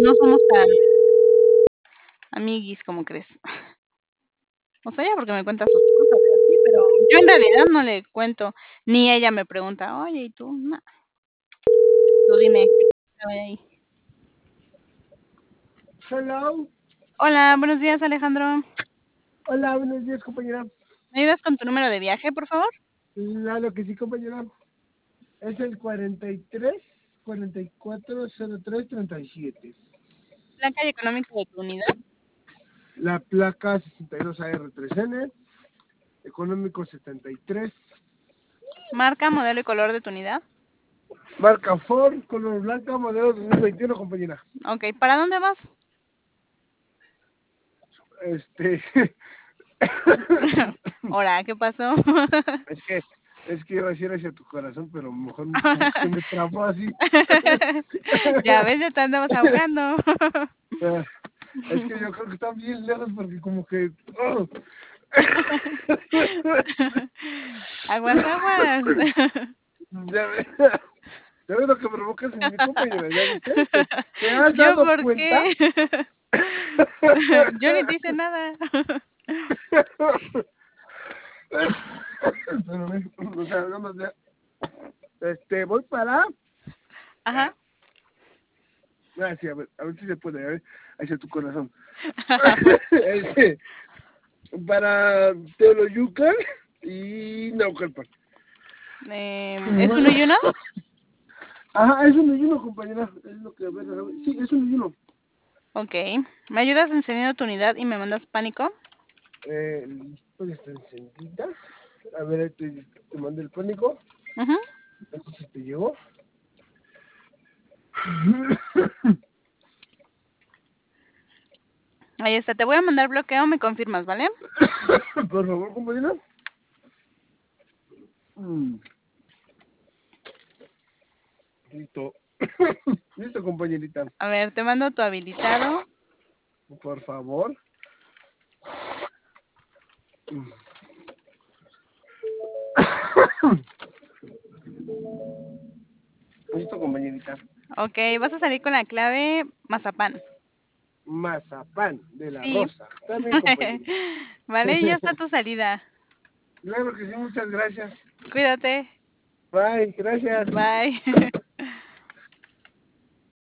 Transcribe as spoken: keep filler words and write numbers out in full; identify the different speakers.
Speaker 1: no somos tan amiguis, ¿cómo crees? O sea, ella porque me cuenta sus cosas y así, pero yo en realidad no le cuento, ni ella me pregunta: "Oye, ¿y tú?". No. Tú dime, ¿qué hay ahí?
Speaker 2: Hello.
Speaker 1: Hola, buenos días, Alejandro.
Speaker 2: Hola, buenos días, compañera.
Speaker 1: ¿Me ayudas con tu número de viaje, por favor?
Speaker 2: Claro que sí, compañera. Es el cuarenta y tres, cuarenta y cuatro, cero tres, treinta y siete.
Speaker 1: ¿Placa y económico de tu unidad?
Speaker 2: La placa sesenta y dos A R tres N, económico setenta y tres.
Speaker 1: Marca, modelo y color de tu unidad.
Speaker 2: Marca Ford, color blanca, modelo dos mil veintiuno, compañera.
Speaker 1: Okey, ¿para dónde vas?
Speaker 2: Este...
Speaker 1: Ahora, ¿qué pasó?
Speaker 2: es que es que iba a decir hacia tu corazón, pero mejor como que se me trabó así.
Speaker 1: Ya ves, ya te andabas ahogando.
Speaker 2: Es que yo creo que está bien lejos porque como que... ¡oh!
Speaker 1: Aguas, aguas.
Speaker 2: Ya ves, ya ves lo que provocas en mi compañera, ¿ya viste? ¿Te, te has
Speaker 1: ¿Yo
Speaker 2: dado
Speaker 1: por
Speaker 2: cuenta?
Speaker 1: qué? Yo ni te hice nada.
Speaker 2: Espérame, o sea, no más de... Este, voy para...
Speaker 1: Ajá.
Speaker 2: Ah, sí, a ver, a ver si se puede, a ver, hacia tu corazón. Este, para Teoloyucan y Naucalpan.
Speaker 1: Eh, ¿es uno y uno?
Speaker 2: Ajá, es un uno, compañera. Es lo que a ver, a ver. Sí, es un uno.
Speaker 1: Okey. ¿Me ayudas encendiendo tu unidad y me mandas pánico?
Speaker 2: Eh, pues está encendida. A ver, ahí te, te mandé el pánico.
Speaker 1: Ujú.
Speaker 2: Aquí se te llegó.
Speaker 1: Ahí está, te voy a mandar bloqueo, me confirmas, ¿vale?
Speaker 2: Por favor, compañera. Mm. Listo. Listo, compañerita.
Speaker 1: A ver, te mando tu habilitado.
Speaker 2: Por favor. Mm. Listo, compañerita.
Speaker 1: Okey, vas a salir con la clave mazapán.
Speaker 2: Mazapán de la
Speaker 1: Sí.
Speaker 2: Rosa. También, compañerita.
Speaker 1: Vale, ya está tu salida.
Speaker 2: Claro que sí, muchas gracias.
Speaker 1: Cuídate.
Speaker 2: Bye, gracias.
Speaker 1: Bye.